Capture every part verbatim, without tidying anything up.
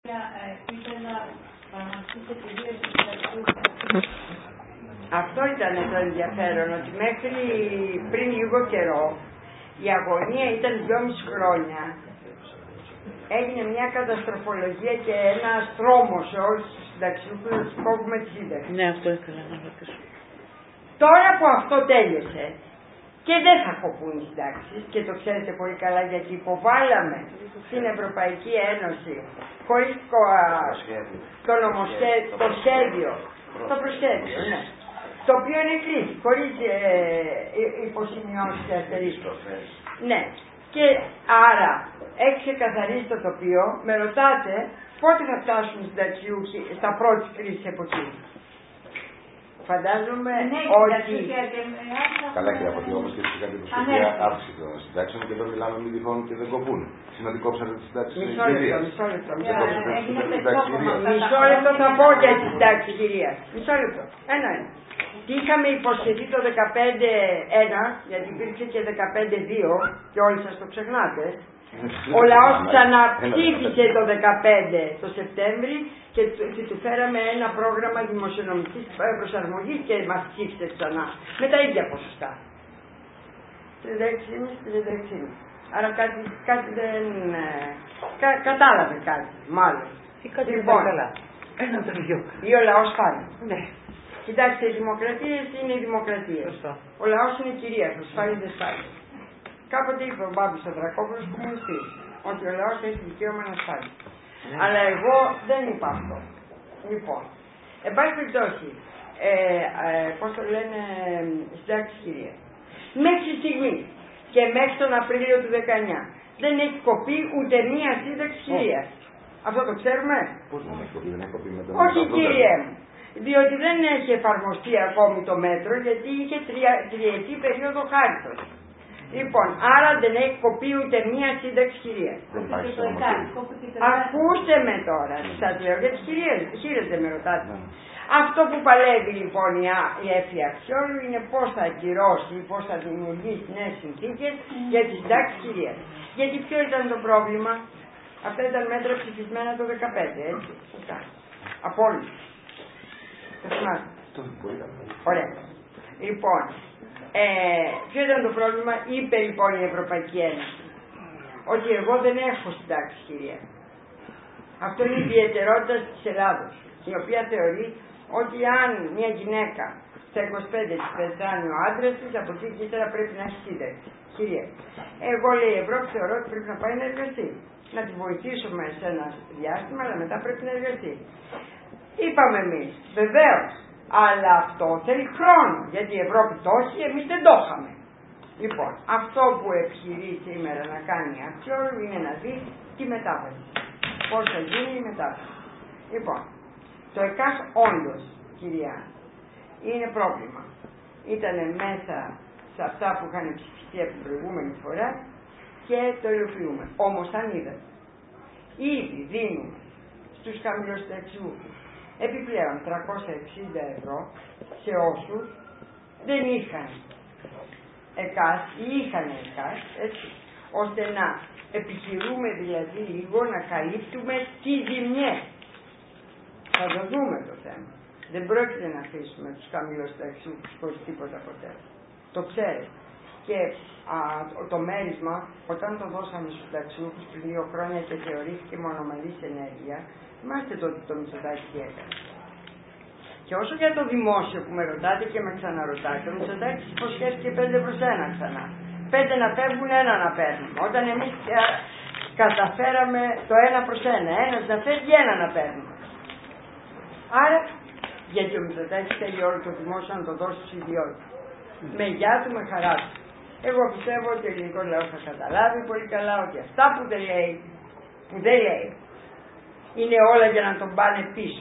Αυτό ήταν το ενδιαφέρον, ότι μέχρι πριν λίγο καιρό η αγωνία ήταν δυόμιση χρόνια. Έγινε μια καταστροφολογία και ένα τρόμο σε όλους τους συνταξιούχους να τους κόβουμε τη σύνταξη. Ναι, αυτό ήθελα να ρωτήσω. Τώρα που αυτό τέλειωσε και δεν θα κοπούν οι συντάξεις, και το ξέρετε πολύ καλά γιατί υποβάλαμε στην Ευρωπαϊκή Ένωση χωρίς το, το, νομοσχέδιο, το σχέδιο, το προσχέδιο, ναι, το οποίο είναι κρίση, χωρίς ε, υποσημειώσεις και αστερίσκους. Ναι, και άρα έχει ξεκαθαρίσει το τοπίο. Με ρωτάτε πότε θα φτάσουν οι συνταξιούχοι στα πρώτη κρίση εποχή. Φαντάζομαι ναι, ότι... Καλά, και από ότι όμως και φυσικά την προσπαθία αύξηση των συντάξεων, και εδώ μιλάμε μην τυχόν και δεν κοπούν. Σήμερα κόψατε τις συντάξεις της κυρίας. Μισό λεπτό, Μισό λεπτό θα πω για τις συντάξεις της κυρίας. Μισό λεπτό, ένα ένα. Τι είχαμε υποσχεθεί το δεκαπέντε ένα, γιατί υπήρξε και δεκαπέντε δύο και όλοι σας το ξεχνάτε. Ο λαός ξαναψήφισε το δεκαπέντε το Σεπτέμβρη και του φέραμε ένα πρόγραμμα δημοσιονομικής προσαρμογής και μας ψήφισε ξανά με τα ίδια ποσοστά. τριάντα έξι τριάντα έξι. Άρα κάτι, κάτι δεν... Κα, κατάλαβε κάτι, μάλλον. Τι κάτι λοιπόν, καλά. Ένα από τα δυο. Ή ο λαός πάλι. Ναι. Κοιτάξτε, οι δημοκρατίες είναι οι δημοκρατίες. Ο λαός είναι κυρίαρχος, σφάλει δεν σφάλει. Κάποτε είπε ο Μπάμπης ο Δρακόπουλος κομμουνιστής, ότι ο λαός έχει δικαίωμα να σφάλει. Ναι. Αλλά εγώ δεν είπα αυτό. Λοιπόν, εν πάση περιπτώσει, ε, ε, πώς το λένε, συντάξει κυρία. Μέχρι στιγμή και μέχρι τον Απρίλιο του δεκαεννιά δεν έχει κοπεί ούτε μία σύνταξη κυρία. Αυτό το ξέρουμε. Πώς δεν έχει κοπεί, δεν έχει κοπεί με τον... Όχι κύριε μου. Διότι δεν έχει εφαρμοστεί ακόμη το μέτρο, γιατί είχε τρια, τριετή περίοδο χάριτος. Λοιπόν, άρα δεν έχει κοπεί ούτε μία σύνταξη κυρία. Ακούστε με τώρα, σας λέω για τις κυρίες, κυρίες δεν με ρωτάτε. Ναι. Αυτό που παλεύει λοιπόν η Έφη Αξιόλου είναι πώς θα ακυρώσει, πώς θα δημιουργήσει νέες συνθήκες για τις συντάξεις κυρίας. Γιατί ποιο ήταν το πρόβλημα? Αυτά ήταν μέτρα ψηφισμένα το δεκαπέντε, έτσι. Από όλους. Ωραία. Λοιπόν, ε, ποιο ήταν το πρόβλημα? Είπε λοιπόν η Ευρωπαϊκή Ένωση ότι εγώ δεν έχω συντάξει κυρία. Αυτό είναι η ιδιαιτερότητα της Ελλάδος, η οποία θεωρεί ότι αν μια γυναίκα στα είκοσι πέντε της πεθάνει ο άντρας της, από εκεί και ύστερα πρέπει να έχει σύνταξη. Κυρία, εγώ λέει η Ευρώπη θεωρώ ότι πρέπει να πάει να εργαστεί. Να τη βοηθήσουμε σε ένα διάστημα, αλλά μετά πρέπει να εργαστεί. Είπαμε εμείς, βεβαίως, αλλά αυτό θέλει χρόνο, γιατί η Ευρώπη το έχει, εμείς δεν το είχαμε. Λοιπόν, αυτό που επιχειρεί σήμερα να κάνει η Αξιόλου είναι να δει τη μετάβαση. Πώς θα γίνει η μετάβαση. Λοιπόν, το ΕΚΑΣ όντως, κυρία, είναι πρόβλημα. Ήτανε μέσα σε αυτά που είχαν ψηφιστεί από την προηγούμενη φορά και το υλοποιούμε. Όμως αν είδατε, ήδη δίνουμε στους χαμηλοσυνταξιούχους επιπλέον τριακόσια εξήντα ευρώ σε όσους δεν είχαν ΕΚΑΣ ή είχαν ΕΚΑΣ, έτσι, ώστε να επιχειρούμε δηλαδή λίγο να καλύπτουμε τις ζημιές. Θα το δούμε το θέμα. Δεν πρόκειται να αφήσουμε τους χαμηλοσυνταξιούχους χωρίς τίποτα ποτέ. Το ξέρετε. Και α, το μέρισμα, όταν το δώσαμε στους συνταξιούχους πριν δύο χρόνια και θεωρήθηκε μονομερής ενέργεια, θυμάστε το ότι το Μητσοτάκη τι έκανε. Και όσο για το δημόσιο που με ρωτάτε και με ξαναρωτάτε, ο Μητσοτάκης υποσχέθηκε πέντε προς ένα ξανά. Πέντε να φεύγουν, ένα να παίρνουν. Όταν εμείς καταφέραμε το ένα προς ένα, ένας να φεύγει, ένα να παίρνουμε. Άρα, γιατί ο Μητσοτάκης θέλει όλο το δημόσιο να το δώσει στους ιδιώτες. Mm. Με γεια του, με χαρά του. Εγώ πιστεύω ότι ο ελληνικός λαός θα καταλάβει πολύ καλά ότι αυτά που δεν λέει, που δεν λέει, είναι όλα για να τον πάνε πίσω.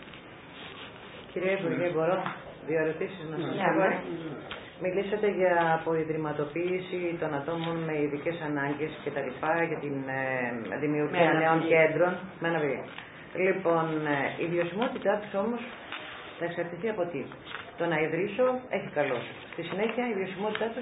Κυρία Υπουργέ, μπορώ δύο ερωτήσεις να σας πω. Μιλήσατε για αποϊδρυματοποίηση των ατόμων με ειδικές ανάγκες και τα λοιπά, για την ε, δημιουργία νέων κέντρων. Με ένα βήμα. Λοιπόν, ε, η βιωσιμότητά τους όμως θα εξαρτηθεί από τι. Το να ιδρύσω έχει καλό. Στη συνέχεια η βιωσιμότητά τους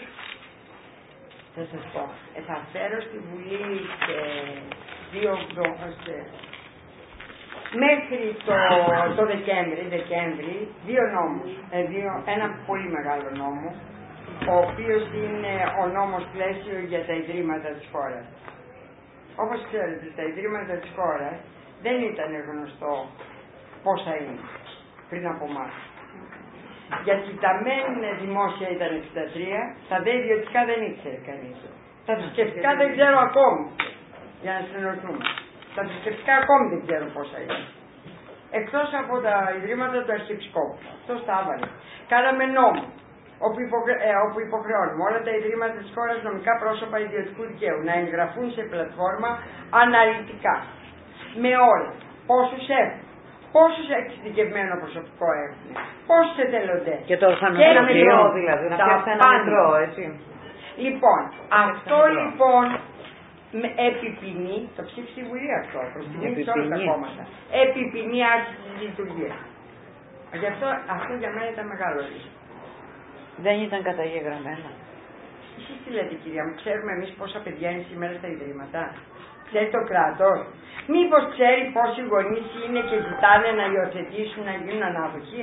θα σας πω. Ε, θα φέρω στη Βουλή σε δύο, σε μέχρι το, το Δεκέμβρη, Δεκέμβρη, δύο νόμους, ε, δύο, ένα πολύ μεγάλο νόμο, ο οποίος είναι ο νόμος πλαίσιο για τα ιδρύματα της χώρας. Όπως ξέρετε, τα ιδρύματα της χώρας δεν ήταν γνωστό πόσα είναι πριν από εμάς. Γιατί τα μεν δημόσια ήταν εξήντα τρία, τα δε ιδιωτικά δεν ήξερε κανείς. Τα θρησκευτικά δεν ξέρω ακόμη, για να συνεννοηθούμε. Τα θρησκευτικά ακόμη δεν ξέρω πόσα είναι. Εκτός από τα ιδρύματα του Αρχιεπισκόπου. Αυτός τα έβαλε. Κάναμε νόμο, όπου, υποκρε... ε, όπου υποχρεώνουμε όλα τα ιδρύματα της χώρας, νομικά πρόσωπα ιδιωτικού δικαίου, να εγγραφούν σε πλατφόρμα αναλυτικά. Με όλα. Πόσους έχουν. Πόσους εξειδικευμένο προσωπικό έχουν. Πόσους εθελοντές. Και το ορφανοτροφείο δηλαδή. Να φτιάξει ένα μετρό, έτσι. Λοιπόν, αυτό λοιπόν με επιπινεί, το ψήφισε η Βουλή αυτό, προς τιμή σε όλα τα κόμματα. Επιπινεί άρχιση της λειτουργίας. Γι' αυτό, αυτό για μένα ήταν μεγάλο ρίσκο. Δεν ήταν καταγεγραμμένο. Εσείς τι λέτε κυρία μου, ξέρουμε εμείς πόσα παιδιά είναι σήμερα στα ιδρύματα. Ξέρει το κράτος. Μήπως ξέρει πόσοι γονείς είναι και ζητάνε να υιοθετήσουν, να γίνουν ανάδοχοι.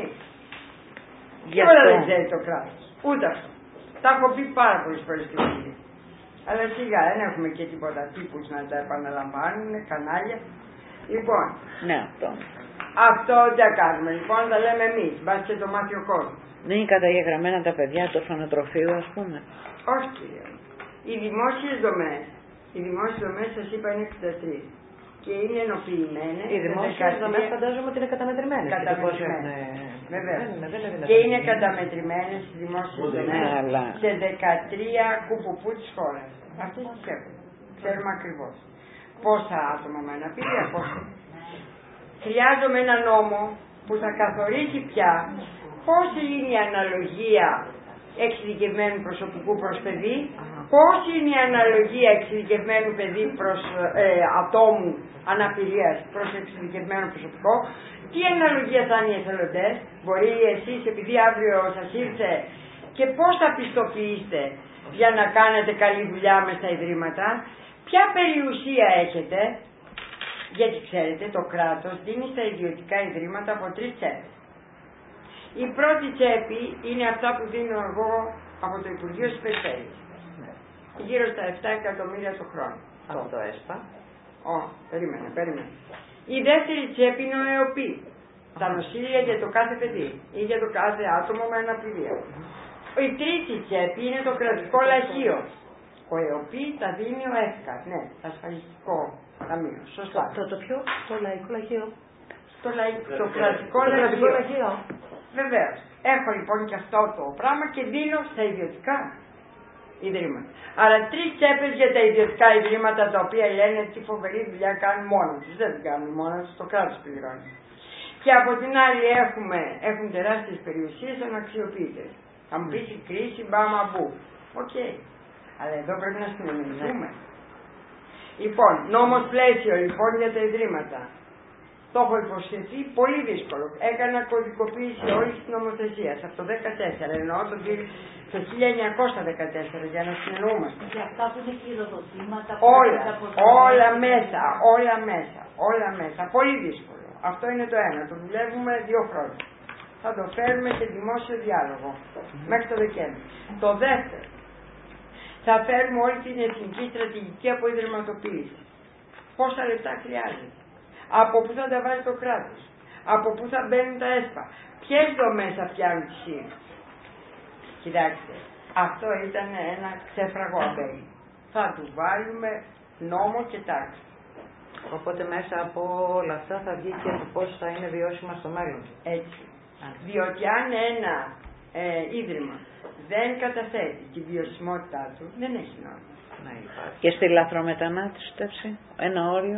Γι' αυτό δεν ξέρει το κράτος. Ούτε αυτό. Τα έχω πει πάρα πολλές φορές στη Βουλή. Αλλά σιγά δεν έχουμε και τίποτα τύπους να τα επαναλαμβάνουν, κανάλια. Λοιπόν. Ναι, αυτό. Αυτό τι κάνουμε. Λοιπόν, τα λέμε εμείς. Μπας και το μάθει ο κόσμος. Δεν είναι καταγεγραμμένα τα παιδιά του ορφανοτροφείου, ας πούμε. Όχι κύριε. Οι δημόσιες δομές, οι δημόσιες δομές σας είπα είναι εξήντα τρία. Και είναι ενοποιημένες. Οι δημόσιες δομές φαντάζομαι ότι είναι καταμετρημένες. Καταμετρημένες. Βέβαια. Και είναι καταμετρημένες οι δημόσιες δομές σε δεκατρία κουπουπού της χώρας. Αυτές τις έχουν. Ξέρουμε ακριβώς. Πόσα άτομα με αναπηρία, πόσα. Χρειάζομαι ένα νόμο που θα καθορίσει πια πόση είναι η αναλογία εξειδικευμένου προσωπικού προς παιδί, πόση είναι η αναλογία εξειδικευμένου παιδί προς ε, ατόμου αναπηρίας προς εξειδικευμένο προσωπικό, τι αναλογία θα είναι οι εθελοντές, μπορεί εσείς επειδή αύριο σας ήρθε και πώς θα πιστοποιήσετε για να κάνετε καλή δουλειά μες στα ιδρύματα, ποια περιουσία έχετε, γιατί ξέρετε το κράτος δίνει στα ιδιωτικά ιδρύματα από τρεις τσέπες. Η πρώτη τσέπη είναι αυτά που δίνω εγώ από το Υπουργείο της Περιφέρειας. Γύρω στα επτά εκατομμύρια το χρόνο. Από το ΕΣΠΑ. Ω, περίμενε, περίμενε. Η δεύτερη τσέπη είναι ο ΕΟΠΗ. Τα νοσήλια για το κάθε παιδί ή για το κάθε άτομο με αναπηρία. Η τρίτη τσέπη είναι το κρατικό λαχείο. Ο ΕΟΠΗ τα δίνει ο ΕΦΚΑ, ναι, ασφαλιστικό ταμείο. Σωστά. Το, το, το ποιο, το λαϊκό λαχείο. Το, λαϊ, το κρατικό το λαχείο. λαχείο. Βεβαίως. Έχω λοιπόν και αυτό το πράγμα και δίνω στα ιδιωτικά ιδρύματα. Άρα τρεις τσέπες για τα ιδιωτικά ιδρύματα τα οποία λένε τι φοβερή δουλειά κάνουν μόνοι τους. Δεν την κάνουν μόνοι τους, το κράτος πληρώνει. Και από την άλλη έχουμε, έχουν τεράστιες περιουσίες αναξιοποιητές. Θα μου πεις η κρίση μπάμα μπου. Οκ. Okay. Αλλά εδώ πρέπει να συνεννοηθούμε. Λοιπόν, νόμος πλαίσιο λοιπόν για τα ιδρύματα. Το έχω υποσχεθεί πολύ δύσκολο. Έκανα κωδικοποίηση όλης της νομοθεσίας από το δύο χιλιάδες δεκατέσσερα, εννοώ το, το χίλια εννιακόσια δεκατέσσερα για να συνεννοούμαστε. Και αυτά που είναι κληροδοτήματα, όλα, όλα μέσα, όλα μέσα, όλα μέσα. Πολύ δύσκολο. Αυτό είναι το ένα. Το δουλεύουμε δύο χρόνια. Θα το φέρουμε σε δημόσιο διάλογο μέχρι το Δεκέμβριο. Το δεύτερο, θα φέρουμε όλη την εθνική στρατηγική αποϊδρυματοποίηση. Πόσα λεπτά χρειάζεται. Από πού θα τα βάζει το κράτος, από πού θα μπαίνουν τα ΕΣΠΑ, ποιες δομές θα φτιάχνουν τη σύλληψη. Κοιτάξτε, αυτό ήταν ένα ξέφραγο αμπέλι. Θα του βάλουμε νόμο και τάξη. Οπότε μέσα από όλα αυτά θα βγει και το πώς θα είναι βιώσιμα στο μέλλον. Έτσι. Α. Διότι αν ένα ε, ίδρυμα δεν καταθέτει τη βιωσιμότητά του, δεν έχει νόημα. Και στη λαθρομετανάστευση, ένα όριο.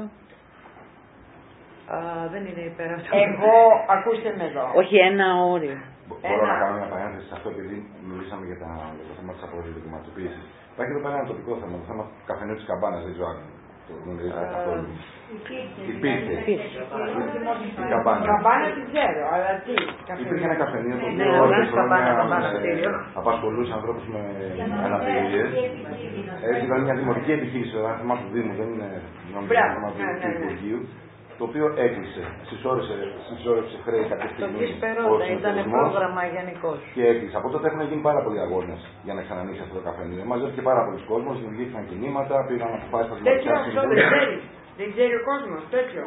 Α, δεν είναι υπέρ αυτό. Εγώ, ακούστε με εδώ. Όχι, ένα όριο. Μπορώ ένα... να κάνω μια παρένθεση σε αυτό, επειδή μιλήσαμε για, τα, για το θέμα της αποδειγματοποίησης. Υπάρχει εδώ πέρα ένα τοπικό θέμα, το θέμα του καφενείου της Καμπάνας, δεν ξέρω αν το γνωρίζετε καθόλου. Υπήρχε. Η Καμπάνα την ξέρω, αλλά τι. Υπήρχε ένα καφενείο το οποίο όλες χρόνια απασχολούσε ανθρώπους με αναπηρίες. Έτσι ήταν μια δημοτική επιχείρηση, το θέμα του Δήμου, δεν είναι νόμιμο θέμα του Υπουργείου. το οποίο έκλεισε, συσσόρευσε χρέη κάποια στιγμή. Το Κισπερότα ήταν πρόγραμμα γενικώς. Και έκλεισε. Από τότε έχουν γίνει πάρα πολλοί αγώνες για να ξανανοίξει αυτό το καφενείο. Μαζεύτηκε πάρα πολλοί κόσμος, δημιουργήθηκαν κινήματα, πήραν αποφάσεις στα δημοτικά συμβούλια. Δεν ξέρει ο κόσμος, τέτοιο.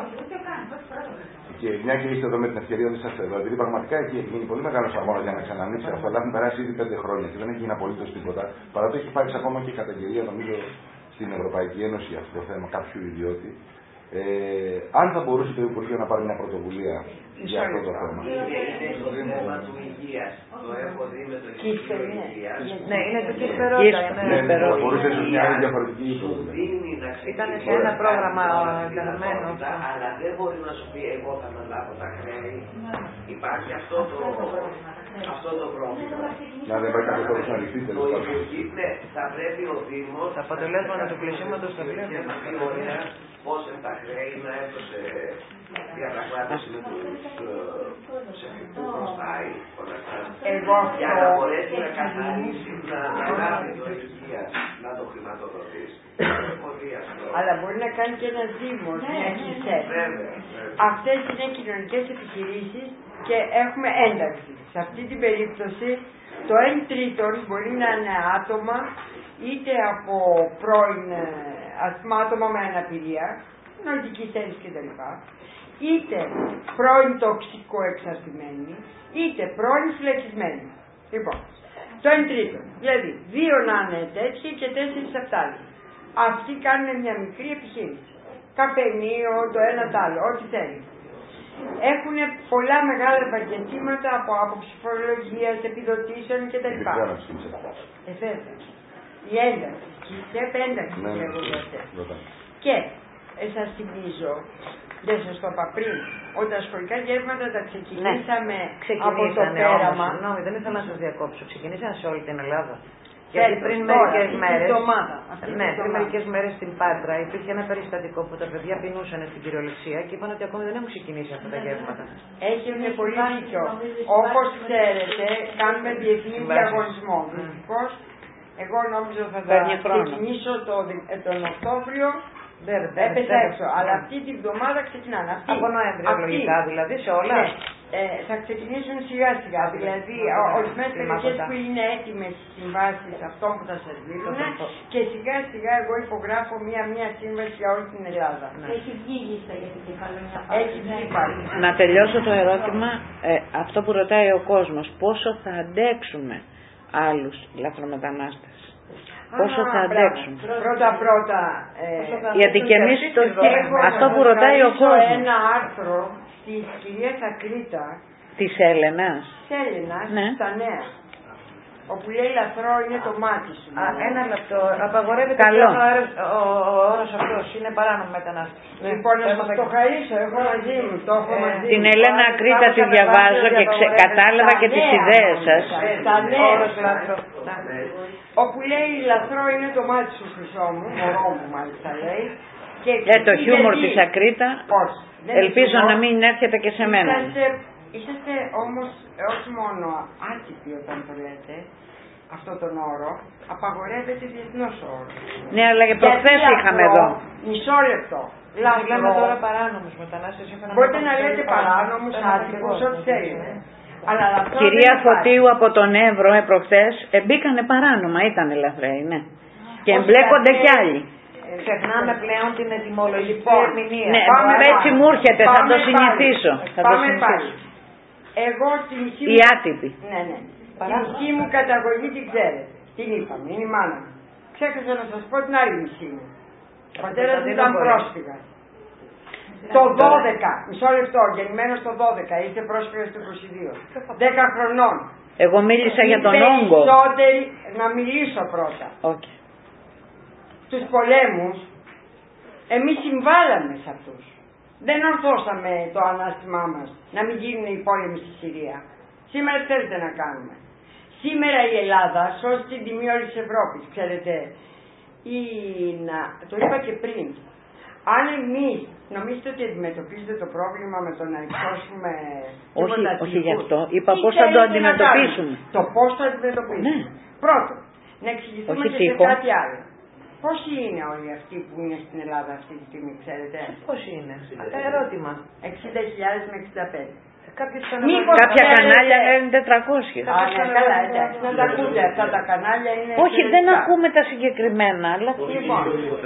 Και μια και είστε εδώ με την ευκαιρία ότι είσαστε εδώ, επειδή πραγματικά έχει γίνει πολύ μεγάλο αγώνα για να ξανανοίξει αυτό, αλλά έχουν περάσει ήδη πέντε χρόνια και δεν έχει γίνει απολύτως τίποτα. Παρά το έχει υπάρξει ακόμα και καταγγελία, νομίζω, στην Ευρωπαϊκή Ένωση για αυτό το θέμα κάποιου ιδιώτη. Ε, αν θα μπορούσε το Υπουργείο να πάρει μια πρωτοβουλία για αυτό το θέμα. Είναι στο θέμα του υγείας. Το έχω δει με το Υπουργείο Υγείας. Ναι, είναι το Κισπερότα. Ναι, θα μπορούσε ίσως μια άλλη διαφορετική ίσως. Ήταν σε ένα πρόγραμμα ενταγμένο. Αλλά δεν μπορεί να σου πει εγώ θα αναλάβω τα χρέη. Υπάρχει αυτό το, αυτό το πρόβλημα. Να δεν πάει κάποιος τρόπος να λυθεί τελικά. Ναι, θα πρέπει ο Δήμος. Τα αποτελέσματα του πλησίματος θα πρέπει να πει ωραία πώς τα χρέη να έδωσε διαπραγμάτευση με τους εθνικούς προστάει για να μπορέσει να καθαρίσει, να αναλάβει το υγείας, να το χρηματοδοτήσει. Αλλά μπορεί να κάνει και ένας Δήμος, μια ΚΙΣΕ. Αυτές είναι κοινωνικές επιχειρήσεις και έχουμε ένταξη. Σε αυτή την περίπτωση το εν τρίτον μπορεί να είναι άτομα είτε από πρώην άτομα με αναπηρία, νοητική θέληση κτλ. Είτε πρώην τοξικό εξαρτημένοι, είτε πρώην φυλακισμένοι. Λοιπόν, το εν τρίτον, δηλαδή δύο να είναι τέτοιοι και τέσσερις αυτοί. Αυτοί κάνουν μια μικρή επιχείρηση. Καφενείο, το ένα το άλλο, ό,τι θέλει. Έχουν πολλά μεγάλα επαγγελματήματα από άποψη φορολογίας, επιδοτήσεων κτλ. Εφέτος. Η ένταξη, η ΣΕΠ ένταξη λέγονται. Και ε, σας θυμίζω, δεν σας το είπα πριν, ότι τα σχολικά γεύματα τα ξεκινήσαμε ναι, από το πέραμα. Συγγνώμη, δεν ήθελα να σας διακόψω. Ξεκινήσαμε σε όλη την Ελλάδα. Γιατί πριν μερικές μέρες, ναι, πριν μερικές μέρες στην Πάτρα υπήρχε ένα περιστατικό που τα παιδιά πεινούσαν στην κυριολεξία και είπαν ότι ακόμη δεν έχουν ξεκινήσει αυτά τα γεύματα. Έχετε πολύ δίκιο. Όπως ξέρετε, κάνουμε διεθνή διαγωνισμό. Δυστυχώς, εγώ νόμιζα θα τα ξεκινήσω το, τον Οκτώβριο. Έπεσα έξω. Αλλά αυτή την εβδομάδα ξεκινάνε. Αυτή, από Νοέμβριο λογικά δηλαδή σε όλα. Ναι. Ε, θα ξεκινήσουν σιγά σιγά. Δηλαδή, ορισμένες περιοχές που είναι έτοιμες στις συμβάσεις αυτών που θα σας δίνουν και σιγά σιγά εγώ υπογράφω μία-μία σύμβαση για όλη την Ελλάδα. Ναι. Έχει βγει η λίστα για την κεφαλαιονιά. Έχει βγει πάλι. Να τελειώσω το ερώτημα, ε, αυτό που ρωτάει ο κόσμος, πόσο θα αντέξουμε άλλους λαθρομετανάστες. Πόσο θα αντέξουν. Πρώτα πρώτα. Ε, γιατί και εμείς το αυτό που ρωτάει ο κόσμος. Ένα άρθρο της κυρίας Ακρίτα. Της Έλενας. Της Έλενας, ναι. Στα Νέα. Όπου λέει λαθρό είναι το μάτι σου. Α, ένα λεπτό. Απαγορεύεται Καλό. ο, ο, ο όρος αυτός. Είναι παράνομο μετανάστευση. Ναι. Λοιπόν, να σας το χαρίσω. Έχω μαζί μου. Το έχω ε, μαζί την μου. Έλενα Ακρίτα τη διαβάζω και ξε, κατάλαβα και τις ιδέες σας. Στα Νέα. Όρος λαθρό. Όπου λέει λαθρό είναι το μάτι σου, χρυσό μου. Μωρό μου μάλιστα λέει. Και ε, το χιούμορ της Ακρίτα. Πώς. Ελπίζω να μην έρχεται και σε μένα. Είσαστε, είσαστε όμως όχι μόνο άτυποι όταν το λέτε, αυτό τον όρο, απαγορεύεται διεθνώς όρο. Ναι, αλλά και προχθές είχαμε εδώ. Μισό λεπτό. Λέμε τώρα παράνομους μετανάστες. Μπορείτε να λέτε παράνομους, άτυπους, ό,τι θέλετε. Αλλά κυρία Φωτίου από τον Εύρο ε, προχθές ε, μπήκανε παράνομα, ήταν λαθρέοι, ναι. Και εμπλέκονται κι άλλοι. Ξεχνάμε πλέον την ετυμολογική ερμηνεία. Ναι, έτσι μου έρχεται, θα το συνηθίσω. Θα το συνηθίσω. Εγώ τη μισή η άτυπη. Ναι, ναι. Τη μισή μου καταγωγή την ξέρετε. Την είπαμε, είναι η μάνα μου. Ξέχασα να σας πω την άλλη μισή μου. Ο πατέρας μου ήταν πρόσφυγας. Το δώδεκα, μισό λεπτό, γεννημένος το δώδεκα, είστε πρόσφυγας το είκοσι δύο. δέκα χρονών. Εγώ μίλησα για τον όγκο. Περισσότεροι, να μιλήσω πρώτα. Okay. Τους πολέμους, εμείς συμβάλαμε σε αυτούς. Δεν ορθώσαμε το ανάστημά μας να μην γίνουν οι πόλεμοι στη Συρία. Σήμερα τι θέλετε να κάνουμε. Σήμερα η Ελλάδα σώζει την τιμή όλης της Ευρώπης. Ξέρετε, η... να... το είπα και πριν. Αν εμείς νομίζετε ότι αντιμετωπίζετε το πρόβλημα με το να εξώσουμε όχι, όχι γι' αυτό. Είπα πώς θα το αντιμετωπίσουμε. Το πώς θα το αντιμετωπίσουμε. Ναι. Πρώτον, να εξηγηθούμε όχι και τύχο. σε κάτι άλλο. Πόσοι είναι όλοι αυτοί που είναι στην Ελλάδα αυτή τη στιγμή, ξέρετε? Πόσοι είναι? Ερώτημα. εξήντα χιλιάδες με εξήντα πέντε. Μήπως κάποια κανάλια είναι τετρακόσια. Α, ναι, καλά, εντάξει. Να τα ακούτε αυτά τα κανάλια είναι. Όχι, δεν ακούμε τα συγκεκριμένα, αλλά. Λοιπόν,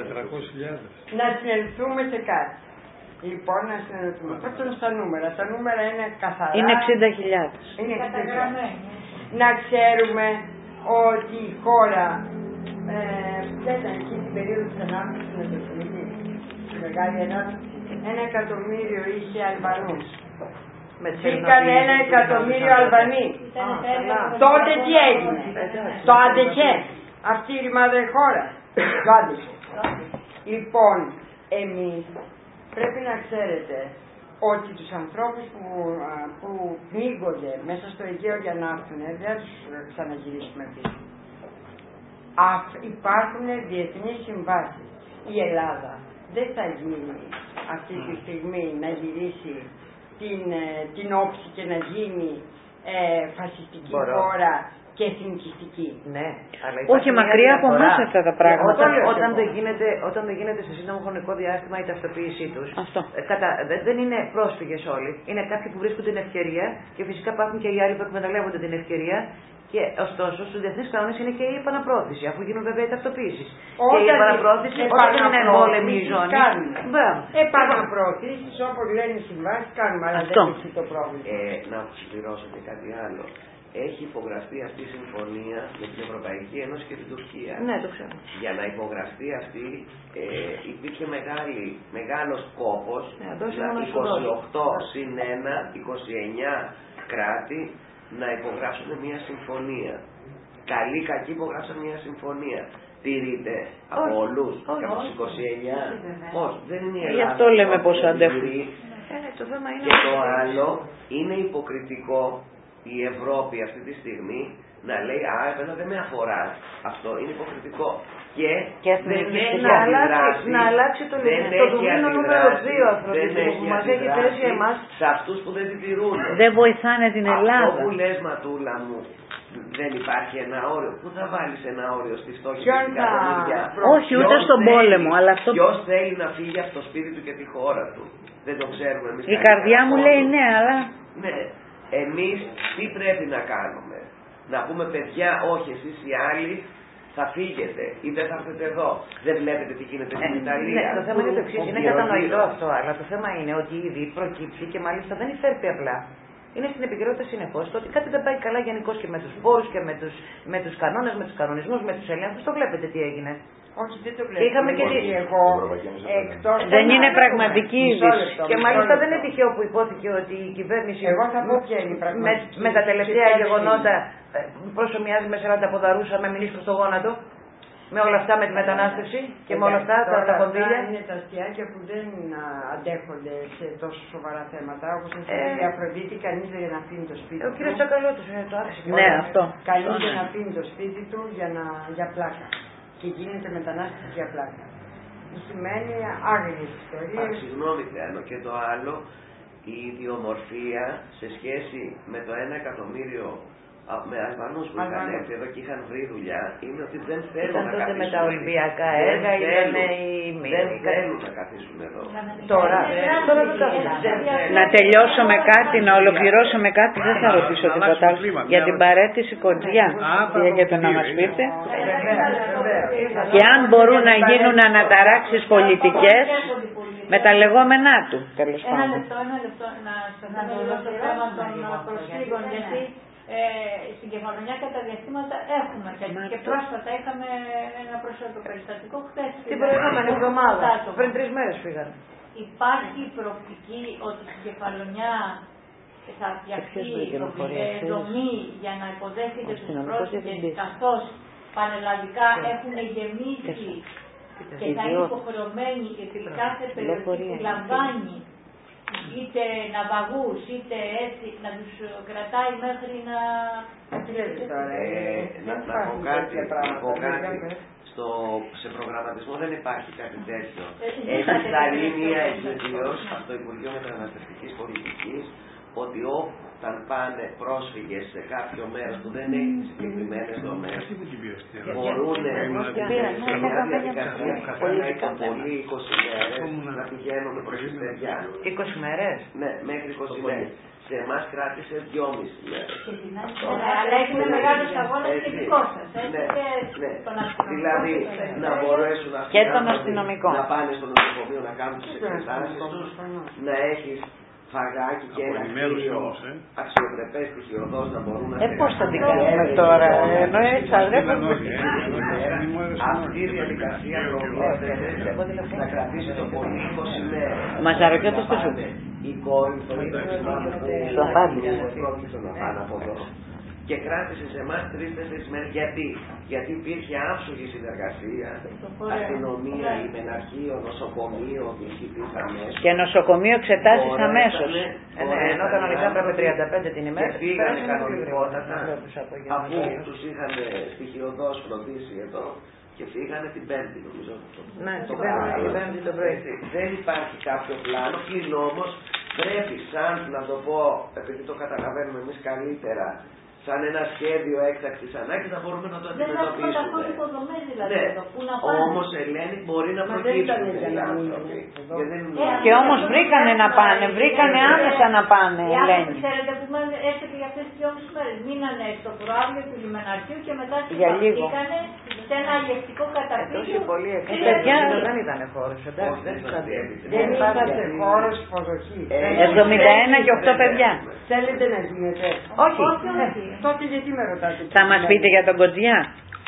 να συνελθούμε σε κάτι. Λοιπόν, να συνελθούμε. Πρώτον στα νούμερα. Τα νούμερα είναι καθαρά. Είναι εξήντα χιλιάδες. Είναι εξήντα χιλιάδες. Να ξέρουμε ότι η χώρα ε, δεν ήταν εκεί την περίοδο της ανάπτυξης με το Συνήθι, τη μεγάλη ανάπτυξη. Ένα εκατομμύριο είχε Αλβανούς. Μπήκαν ένα εκατομμύριο Αλβανοί. Τότε τι έγινε? Το άντεχε. Αυτή η ρημάδα η χώρα. Το άντεχε. Λοιπόν, εμείς πρέπει να ξέρετε ότι τους ανθρώπους που, που πνίγονται μέσα στο Αιγαίο για να έρθουν δεν τους ξαναγυρίσουμε πίσω. Υπάρχουν διεθνείς συμβάσεις. Η Ελλάδα δεν θα γίνει αυτή τη στιγμή να γυρίσει την, την όψη και να γίνει ε, φασιστική Μπορώ. χώρα και εθνικιστική. Ναι, αλλά όχι μακριά από εμάς αυτά τα πράγματα. Όταν, όταν, δεν γίνεται, όταν δεν γίνεται σε σύντομο χρονικό διάστημα η ταυτοποίησή τους, ε, κατα, δεν είναι πρόσφυγες όλοι. Είναι κάποιοι που βρίσκουν την ευκαιρία και φυσικά υπάρχουν και οι άλλοι που εκμεταλλεύονται την ευκαιρία. Και ωστόσο στους διεθνείς κανόνες είναι και η επαναπρόθεση, αφού γίνουν βέβαια οι ταυτοποίησεις. Και η επαναπρόθεση όταν είναι εμπόλεμη η ζώνη. Επαναπρόθεση, όπως λένε οι συμβάσεις, κάνουμε, αλλά δεν έχει το πρόβλημα. Ε, να συμπληρώσω και κάτι άλλο. Έχει υπογραφεί αυτή η συμφωνία με την Ευρωπαϊκή Ένωση και την Τουρκία. Ναι, το ξέρω. Για να υπογραφεί αυτή ε, υπήρχε μεγάλη, μεγάλος κόπος, ναι, δηλαδή είκοσι οκτώ συν ένα, είκοσι εννιά κράτη να υπογράψουν μια συμφωνία. Καλή κακή υπογράψαν μια συμφωνία. Τηρείται από όλους και από τους είκοσι εννιά. Πώς, δεν είναι η Ελλάδα. Γι' αυτό λέμε πόσο αντέχουν. Ε, το θέμα είναι και το άλλο είναι υποκριτικό η Ευρώπη αυτή τη στιγμή να λέει «Α, εμένα δεν με αφορά». Αυτό είναι υποκριτικό. Και, και δεν έχει να, αντιδράσει, αλλάξει, να αλλάξει το, το Δουβλίνο νούμερο δύο Αφροδίτη που μας έχει θέσει εμάς. Σε αυτούς που δεν την τηρούν. Δεν βοηθάνε την Ελλάδα. Αυτό που λες, Ματούλα μου, δεν υπάρχει ένα όριο. Πού θα βάλεις ένα όριο στη φτώχεια και την κατονίδια? Όχι, ούτε στον πόλεμο. Αλλά αυτό... Ποιος θέλει να φύγει από το σπίτι του και τη χώρα του? Δεν το ξέρουμε εμείς. Η καρδιά μου λέει ναι, αλλά... Ναι. Εμείς τι πρέπει να κάνουμε? Να πούμε παιδιά, όχι, εσείς οι άλλοι θα φύγετε ή δεν θα έρθετε εδώ. Δεν βλέπετε τι γίνεται στην ε, Ιταλία? Ναι, το θέμα είναι το εξής, είναι κατανοητό αυτό, αλλά το θέμα είναι ότι ήδη προκύψει και μάλιστα δεν υφέρπει απλά. Είναι στην επικαιρότητα συνεχώς το ότι κάτι δεν πάει καλά γενικώς και με τους πόρους και με τους, με τους κανόνες, με τους κανονισμούς, με τους ελέγχους. Το βλέπετε τι έγινε. Όχι, δεν το βλέπω. Είχαμε και τη... εγώ, εκτός δεν είναι πραγματική είδηση. Και μάλιστα δεν είναι τυχαίο που υπόθηκε ότι η κυβέρνηση εγώ θα πω ποια είναι η με, με τα τελευταία γεγονότα προσωμιάζει με σαράντα ποδαρούσα με μηνύστρο στο γόνατο. Με όλα αυτά, με τη μετανάστευση και με όλα αυτά τα, τα κονδύλια. Είναι τα αστιάκια που δεν αντέχονται σε τόσο σοβαρά θέματα. Όπως ε, η Αφροδίτη, κανείς δεν αφήνει το σπίτι του. Ο κύριος Τσακαλώτος είναι το άρχισε. Ναι, αυτό. Κανείς δεν αφήνει το σπίτι του για, να, για πλάκα. Και γίνεται μετανάστευση για πλάκα. Σημαίνει άγριες ιστορίες. Συγγνώμη, Θεάνο, και το άλλο, η ιδιομορφία σε σχέση με το ένα εκατομμύριο με Αλβανούς που είχαν έρθει εδώ και είχαν βρει δουλειά, είναι ότι δεν θέλουν ήταν να τότε καθίσουν. Με τα Ολυμπιακά έργα ήταν οι... Δεν θέλουν να καθίσουν εδώ. Τώρα, τώρα δεν τα Να τελειώσω με κάτι, να ολοκληρώσω με κάτι, δεν θα ρωτήσω τίποτα άλλο. Για την παρέτηση Κοντζιά, τι έχετε να μας πείτε? Και αν μπορούν να γίνουν αναταράξεις πολιτικές με τα λεγόμενά του, τέλος πάντων. Ένα λεπτό, ένα λεπτό, να σταθούμε στο θέμα των προσφύγων, γιατί Ε, στην Κεφαλονιά κατά διαστήματα έχουμε και, και πρόσφατα είχαμε ένα πρόσφατο περιστατικό χθες. Την προηγούμενη εβδομάδα, πριν τρεις μέρες φύγανε. Υπάρχει προοπτική ότι στην Κεφαλονιά θα φτιαχτεί δομή για να υποδέχεται τους πρόσφυγες, καθώς πανελλαδικά έχουν γεμίσει και θα είναι υποχρεωμένοι γιατί κάθε περιοχή που λαμβάνει είτε ναυαγούς είτε έτσι να τους κρατάει μέχρι να... Ε, να, να πω κάτι, να πω κάτι. Στο, σε προγραμματισμό δεν υπάρχει κάτι τέτοιο. Έχει σταλεί μία εκδήλωση από το Υπουργείο Μεταναστευτικής Πολιτικής ότι όταν πάνε πρόσφυγες σε κάποιο μέρος που δεν έχει συγκεκριμένες δομές, μπορούν σε μια διαδικασία που θα κάνει το πολύ είκοσι μέρες να πηγαίνουν προς τη στεριά. είκοσι μέρες? Ναι, μέχρι είκοσι μέρες. Σε εμάς κράτησε δυόμιση μέρες. Αλλά έχουμε μεγάλους αγώνες και δικό σας. Ναι, ναι. Δηλαδή να μπορέσουν να πάνε στο νοσοκομείο να κάνουν τις εξετάσεις τους, να έχεις φαγάκι και ένα κτίριο αξιοπρεπές στοιχειοδός να μπορούν να Ε, πώς θα την κάνουμε τώρα, ενώ έτσι αδρέπουμε. Αυτή η διαδικασία προβλέπεται να κρατήσει το πολύ είκοσι μέρες. Μαζαροκιώτες το σου. Η κόρη το ίδιο θυμάμαι που πρόκειται να πάνε από εδώ. Και κράτησε σε εμάς τρεις-τέσσερις μέρες. Γιατί? Γιατί υπήρχε άψογη συνεργασία, αστυνομία, υπεναρχείο, νοσοκομείο, διοικητής αμέσως. Και νοσοκομείο εξετάσεις αμέσως. Ε, ναι, ενώ κανονικά πρέπει τριάντα πέντε την ημέρα. Και πήγανε κανονικότατα, αφού τους είχαν στοιχειοδός φροντίσει εδώ, και φύγανε την Πέμπτη, νομίζω. Ναι, το την Πέμπτη το πρωί. Δεν υπάρχει κάποιο πλάνο, πλην όμως πρέπει σαν, να το πω, επειδή το καταλαβαίνουμε εμείς καλύτερα, σαν ένα σχέδιο έκτακτης ανάγκης να μπορούμε να το αντιμετωπίσουμε. Δεν θα καθόλου υποδομές δηλαδή ναι. εδώ, που να πάνε. Όμως, Ελένη, μπορεί να προκύψουν οι άνθρωποι. Και όμως βρήκανε να πάνε, βρήκανε άμεσα να πάνε, Οι άνθρωποι, Ελένη. ξέρετε, που έρχεται για αυτές τις δυόμιση μέρες, μείνανε στο προάβλιο του λιμεναρχείου και μετά συμπαθήκανε σε ένα αλλιευτικό καταφύγιο. Τόσο πολύ παιδιά, δεν ήταν χώρος, εντάξει. Δεν είμαστε χώρος υποδοχής. εβδομήντα ένα και οκτώ παιδιά. Θέλετε να γίνεται? Όχι. Τότε γιατί με ρωτάτε? Θα μας πείτε για τον Κοτζιά.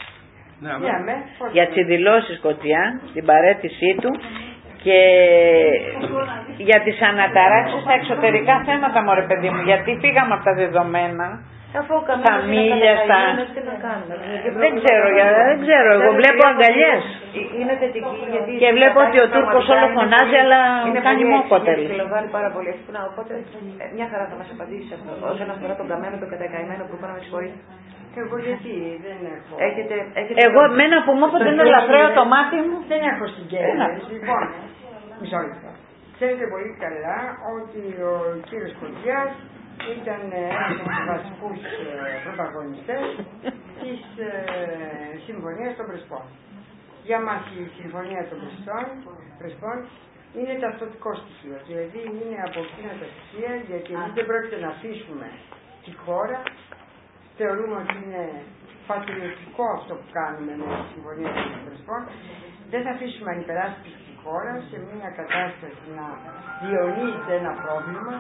Για τις δηλώσεις Κοτζιά, την παραίτησή του και για τις αναταράξεις στα εξωτερικά θέματα, μωρέ παιδί μου, γιατί φύγαμε από τα δεδομένα. Τα μίλια, στα... Δεν ξέρω, δεν ξέρω, εγώ βλέπω αγκαλιές. Είναι θετική γιατί... Και βλέπω ότι ο Τούρκος όλο φωνάζει, αλλά κάνει μόκοτελ. πάρα πολύ εύκολα, οπότε μια χαρά θα μας απαντήσει αυτό. Όσον αφορά τον καμένο, τον κατακαημένο που είπα να με συγχωρείτε. Εγώ γιατί δεν έχω. Έχετε, έχετε εγώ εμένα που μου είπατε είναι λαθρέο το μάτι μου. Δεν έχω συγκέντρωση. Λοιπόν, μισό λεπτό. Ξέρετε πολύ καλά ότι ο κύριος Κοτζιάς ήταν ένας από τους βασικούς πρωταγωνιστές της ε, Συμφωνίας των Πρεσπών. Για μας η Συμφωνία των Πρεσπών, Πρεσπών είναι ταυτοτικό στοιχείο. Δηλαδή είναι από εκείνα τα στοιχεία, γιατί εμείς δεν πρόκειται να αφήσουμε τη χώρα. Θεωρούμε ότι είναι πατριωτικό αυτό που κάνουμε με τη Συμφωνία των Πρεσπών. Δεν θα αφήσουμε ανυπεράσπιστη τη χώρα σε μια κατάσταση να διονύεται ένα πρόβλημα.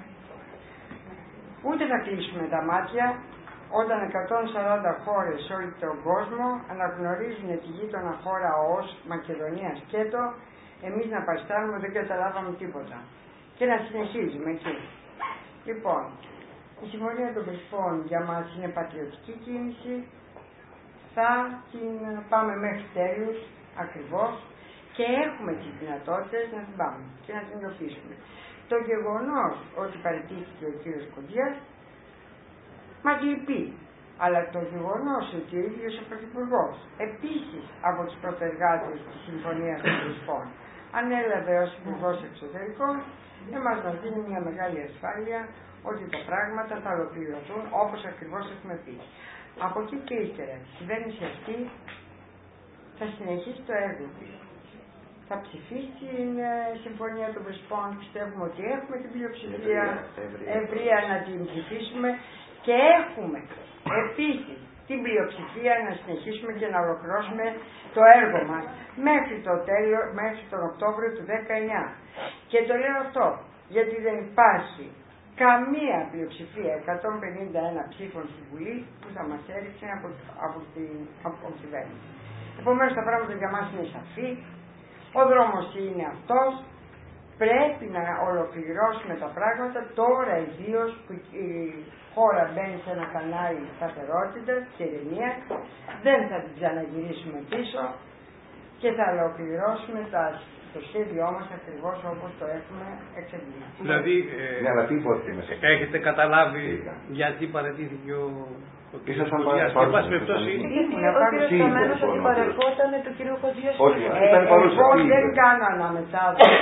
Ούτε θα κλείσουμε τα μάτια όταν εκατόν σαράντα χώρες σε όλο τον κόσμο αναγνωρίζουν τη γείτονα χώρα ως Μακεδονία σκέτο, εμείς να παριστάνουμε δεν καταλάβαμε τίποτα. Και να συνεχίζουμε εκεί. Λοιπόν, η Συμφωνία των Πρεσπών για μας είναι πατριωτική κίνηση. Θα την πάμε μέχρι τέλους ακριβώς και έχουμε τις δυνατότητες να την πάμε και να την υλοποιήσουμε. Το γεγονός ότι παραιτήθηκε ο κύριος Κοτζιάς μας λυπεί, αλλά το γεγονός ότι ο ίδιος ο Πρωθυπουργός επίσης από τους πρωτεργάτες της Συμφωνίας των Πρεσπών ανέλαβε ως Υπουργός Εξωτερικών, εμάς μας δίνει μια μεγάλη ασφάλεια ότι τα πράγματα θα ολοκληρωθούν όπως ακριβώς έχουμε πει. Από εκεί και ύστερα η κυβέρνηση αυτή θα συνεχίσει το έργο της. Θα ψηφίσει την ε, Συμφωνία των Πρεσπών, πιστεύουμε ότι έχουμε την πλειοψηφία ευρεία να την ψηφίσουμε και έχουμε επίσης την πλειοψηφία να συνεχίσουμε και να ολοκληρώσουμε το έργο μας μέχρι, το τέλος, μέχρι τον Οκτώβριο του δεκαεννιά. Και το λέω αυτό γιατί δεν υπάρχει καμία πλειοψηφία εκατόν πενήντα ένα ψήφων στη Βουλή που θα μας έριξε από, από την από κυβέρνηση. Επομένως τα πράγματα για μας είναι σαφή. Ο δρόμος είναι αυτός, πρέπει να ολοκληρώσουμε τα πράγματα τώρα, ιδίως που η χώρα μπαίνει σε ένα κανάλι σταθερότητας και ειρηνίας, δεν θα την ξαναγυρίσουμε πίσω και θα ολοκληρώσουμε τα, το σχέδιό μας ακριβώς όπως το έχουμε εξεγγίσει. Δηλαδή, ε, ναι, αλλά τι υπόθηκε μέσα. Έχετε καταλάβει γιατί παραιτήθηκε ο ο κύριος Κοτζιάς, και πάση περιπτώσει... Ο κύριος Καμένος ότι παρερχόταν του κύριου Κοτζιάς. Όχι, εγώ δεν κάνω αναμετάδοση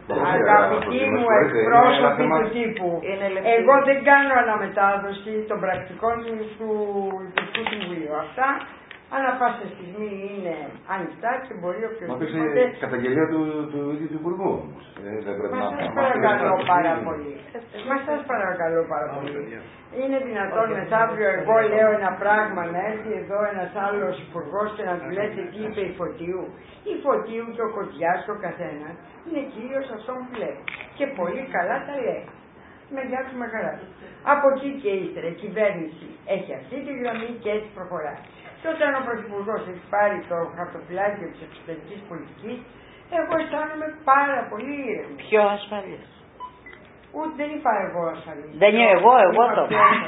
Αγαπητοί μου εκπρόσωποι του τύπου, εγώ δεν κάνω αναμετάδοση των πρακτικών του Υπουργικού Συμβουλίου. Αυτά ανά πάσα στιγμή είναι ανοιχτά και μπορεί οποιοδήποτε. Μα καταγγελία του, του ίδιου του Υπουργού όμως. Μα σας παρακαλώ πάρα πολύ. Μα σας παρακαλώ πάρα πολύ. Είναι δυνατόν μεθαύριο εγώ λέω ένα πράγμα να έρθει εδώ ένας άλλος υπουργός και να του λέτε τι είπε η Φωτίου. Η Φωτίου και ο Κοντιάς και ο καθένας είναι κυρίως αυτό που λέει. Και πολύ καλά τα λέει. Με γεια του με χαρά. Από εκεί και ύστερα η κυβέρνηση έχει αυτή τη γραμμή και έτσι προχωράει. Και όταν ο Πρωθυπουργός έχει πάρει το χαρτοφυλάκιο της εξωτερικής πολιτικής, εγώ αισθάνομαι πάρα πολύ ήρεμη. Πιο ασφαλής. Ούτε δεν είπα εγώ ασφαλής. Δεν είναι εγώ, εγώ το.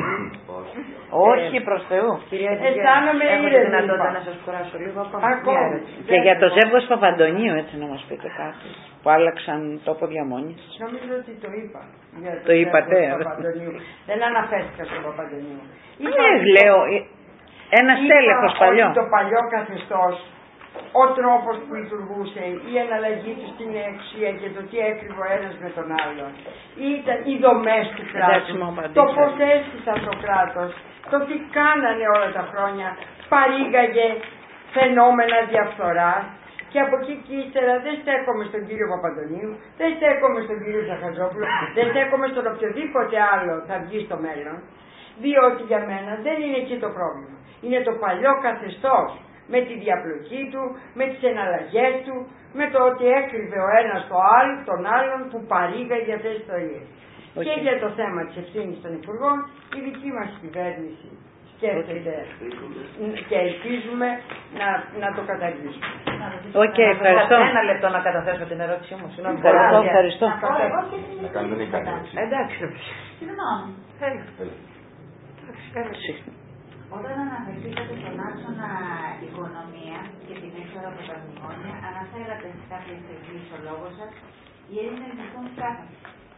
Όχι προς Θεού. Αισθάνομαι ήρεμη. Έχω τη δυνατότητα να σας κουράσω λίγο ακόμα. Και για το ζεύγος Παπαντονίου έτσι να μας πείτε κάτι. Που άλλαξαν τόπο διαμόνησης. Νομίζω ότι το είπα. Το είπατε. Δεν αναφέρθηκα στον Παπαντονίου. Δεν λέω. Ένας τέλεχος παλιό. Το παλιό καθεστώς, ο τρόπος που λειτουργούσε, η εναλλαγή του στην εξουσία και το τι έκρυβε ο ένας με τον άλλον, ήταν οι δομές του κράτους, το πώς έστησαν το κράτος, το τι κάνανε όλα τα χρόνια, παρήγαγε φαινόμενα διαφθοράς. Και από εκεί και ύστερα δεν στέκομαι στον κύριο Παπαντονίου, δεν στέκομαι στον κύριο Ζαχαζόπουλο, δεν στέκομαι στον οποιοδήποτε άλλο θα βγει στο μέλλον, διότι για μένα δεν είναι εκεί το πρόβλημα. Είναι το παλιό καθεστώς, με τη διαπλοκή του, με τις εναλλαγές του, με το ότι έκρυβε ο ένας το άλλο, τον άλλον που παρήγαγε αυτές τις ιστορίες. Okay. Και για το θέμα της ευθύνης των υπουργών, η δική μας κυβέρνηση σκέφτεται okay. και ελπίζουμε να, να το καταργήσουμε. Οκ, okay, ευχαριστώ. Ένα λεπτό να καταθέσω την ερώτησή μου. Ευχαριστώ, ευχαριστώ. Να κάνουμε την κατάρτιση. Εντάξει. Συγγνώμη. Όταν αναφερθήκατε στον άξονα οικονομία και την έξοδο από τα μνημόνια, αναφέρατε σε κάποια στιγμή στο λόγο σας οι Έλληνες ζητούν κάθαρση.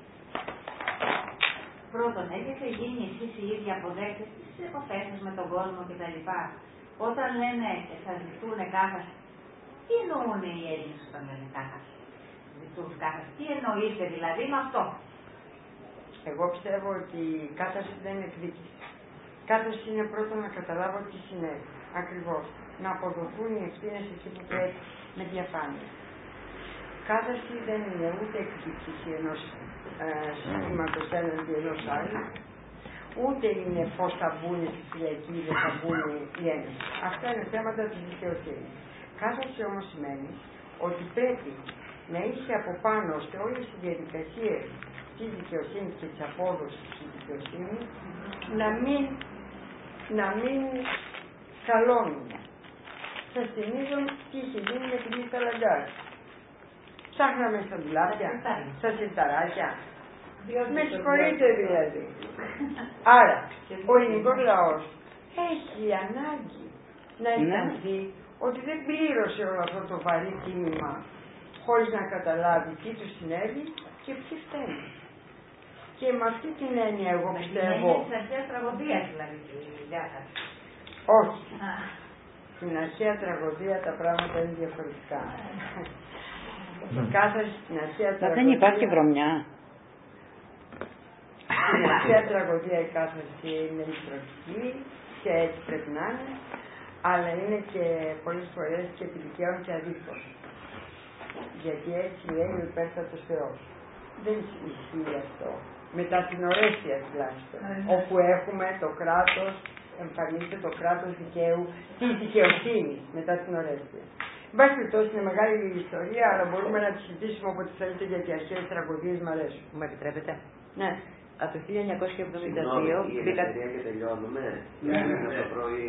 Πρώτον, έχετε γίνει εσείς οι ίδιοι αποδέκτες στις επαφές σας με τον κόσμο κτλ. Όταν λένε θα ζητούν κάθαρση, τι εννοούν οι Έλληνες όταν λένε κάθαρση? Ζητούν κάθαρση. Τι εννοείτε δηλαδή με αυτό? Εγώ πιστεύω ότι η κάθαρση δεν είναι εκδίκηση. Κάθαρση είναι πρώτον να καταλάβω τι συνέβη. Ακριβώς. Να αποδοθούν οι ευθύνες εκεί που πρέπει με διαφάνεια. Κάθαρση δεν είναι ούτε εκδίκηση ενός ε, συστήματος έναντι ενός άλλου, ούτε είναι πώς θα μπουν στη Κυριακή ή δεν θα μπουν οι Έλληνες. Αυτά είναι θέματα της δικαιοσύνης. Κάθαρση όμως σημαίνει ότι πρέπει να είσαι από πάνω ώστε όλες οι διαδικασίες της δικαιοσύνης και της απόδοσης της δικαιοσύνης να μην, να μην καλώνουν. Σας θυμίζω τι είχε γίνει με την Λίστα Λαγκάρ. Ψάχναμε στα δουλάπια, στα σιρταράκια. Με συγχωρείτε δηλαδή. Άρα, ο ελληνικός λαός έχει ανάγκη να αισθανθεί ότι δεν πλήρωσε όλο αυτό το βαρύ τίμημα χωρίς να καταλάβει τι του συνέβη και ποιοι φταίνουν. Και με αυτή την έννοια εγώ πιστεύω... Με την αρχαία τραγωδία δηλαδή τη διάθεση. Όχι. Στην αρχαία τραγωδία τα πράγματα είναι διαφορετικά. Κάθαρση στην αρχαία τραγωδία... Δεν υπάρχει βρωμιά. Στην αρχαία τραγωδία η κάθαρση είναι λειτουργική και έτσι πρέπει να είναι, αλλά είναι και πολλές φορές και επιδικαιώνεται αδίκως. Γιατί έτσι λέει ο υπέρτατος Θεός. Δεν ισχύει αυτό. Μετά την ορέσια τουλάχιστον, όπου έχουμε το κράτος, εμφανίζεται το κράτος δικαίου, τη δικαιοσύνη μετά την ορέσια. Εν πάση περιπτώσει είναι μεγάλη ιστορία, αλλά μπορούμε να τη συζητήσουμε όποτε θέλετε, γιατί οι αρχαίες τραγωδίες μου αρέσουν. Μου επιτρέπετε? Ναι. Από το χίλια εννιακόσια εβδομήντα δύο μπήκα... και τελειώνουμε. Ναι, το πρωί.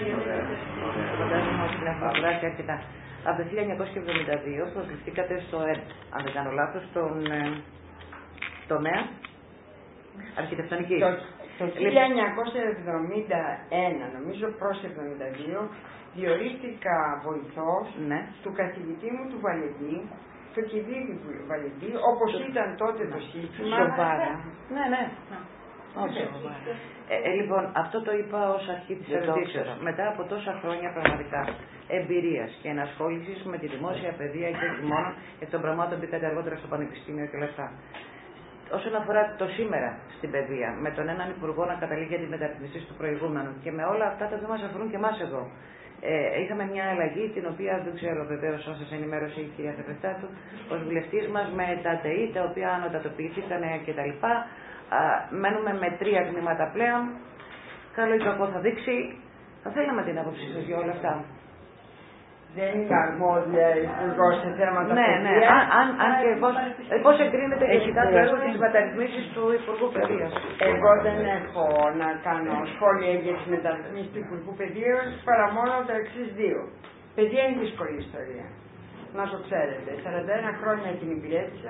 Φαντάζομαι αρκετά. Από το χίλια εννιακόσια εβδομήντα δύο προσληφθήκατε στο ΕΡΤ, αν δεν κάνω λάθος, στον ε, τομέα αρχιτεκτονικής. Το, το χίλια εννιακόσια εβδομήντα ένα, νομίζω προς εβδομήντα δύο, διορίστηκα βοηθός ναι. του καθηγητή μου του Βαλεντή, το Κηδίδη του Βαλεντή, όπως ήταν τότε το σύστημα. Σοβαρά. Ναι, ναι. Ε, ε, λοιπόν, αυτό το είπα ως αρχή της ερωτήσεως. Μετά από τόσα χρόνια πραγματικά εμπειρίας και ενασχόλησης με τη δημόσια παιδεία και όχι μόνο, εκ των πραγμάτων μπήκατε αργότερα στο πανεπιστήμιο και όλα αυτά. Όσον αφορά το σήμερα στην παιδεία, με τον έναν υπουργό να καταλήγει για τη μεταρρυθμίση του προηγούμενου και με όλα αυτά τα οποία μας αφορούν και εμάς εδώ. Ε, είχαμε μια αλλαγή την οποία δεν ξέρω βεβαίως αν σας ενημέρωσε η κυρία Θεπευτάτου, ως βουλευτής μας με τα ΤΕΗ τα οποία ανωτατοποιήθηκαν κτλ. Μένουμε με τρία τμήματα πλέον. Καλό ή κακό θα δείξει. Θα θέλαμε την άποψή σας για όλα αυτά. Δεν είναι αρμόδια υπουργό σε θέματα ναι, παιδείας. Ναι, αν, αν, αν και πώς, πώς εγκρίνεται γενικά το έργο της μεταρρυθμίσης του Υπουργού Παιδείας. Εγώ δεν έχω να κάνω σχόλια για τις μεταρρυθμίσεις του Υπουργού Παιδείας παρά μόνο τα εξής δύο. Παιδεία είναι δύσκολη ιστορία. Να το ξέρετε. σαράντα ένα χρόνια την υπηρέτησα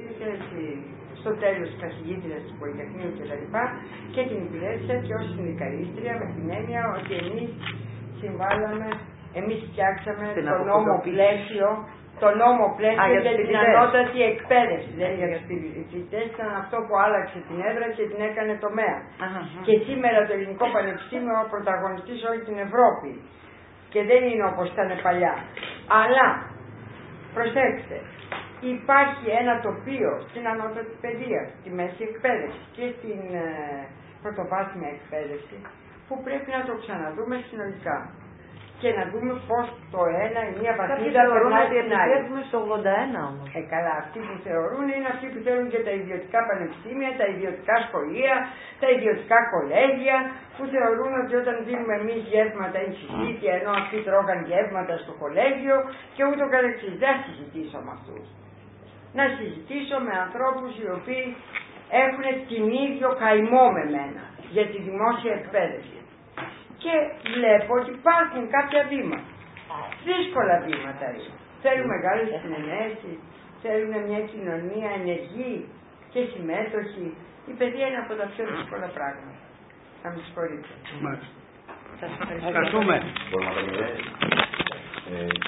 στο τέλος της καθηγήτριας του Πολυτεχνείου κτλ. Και, και την υπηρέτησα και ως συνδικαλίστρια με την έννοια ότι εμείς συμβάλαμε. Εμείς φτιάξαμε το νόμο πλαίσιο, το νόμο πλαίσιο για, για την ανώτατη εκπαίδευση. Δεν είναι για τους φοιτητές, ήταν αυτό που άλλαξε την έδρα και την έκανε τομέα. Αχα, αχα. Και σήμερα το Ελληνικό Πανεπιστήμιο είναι ο πρωταγωνιστής όλη την Ευρώπη. Και δεν είναι όπως ήταν παλιά. Αλλά, προσέξτε, υπάρχει ένα τοπίο στην ανώτατη παιδεία, στη μέση εκπαίδευση και στην ε, πρωτοβάθμια εκπαίδευση που πρέπει να το ξαναδούμε συνολικά. Και να δούμε πώς το ένα, η μία βαθμίδα περνάει την άλλη. Έχουμε στο ογδόντα ένα όμως. Ε, καλά, αυτοί που θεωρούν είναι αυτοί που θέλουν και τα ιδιωτικά πανεπιστήμια, τα ιδιωτικά σχολεία, τα ιδιωτικά κολέγια, που θεωρούν ότι όταν δίνουμε εμείς γεύματα ή συζήτια, ενώ αυτοί τρώγαν γεύματα στο κολέγιο και ούτω καθεξής. Δεν θα συζητήσω με αυτούς. Να συζητήσω με ανθρώπους οι οποίοι έχουν την ίδιο καημό με μένα για τη δημόσια εκπαίδευση. Και βλέπω ότι υπάρχουν κάποια βήματα. Δύσκολα βήματα είναι. Θέλουν μεγάλες συνενέσεις, θέλουν μια κοινωνία ενεργή και συμμέτοχη. Η παιδεία είναι από τα πιο δύσκολα πράγματα. Θα με συγχωρείτε. Ευχαριστούμε.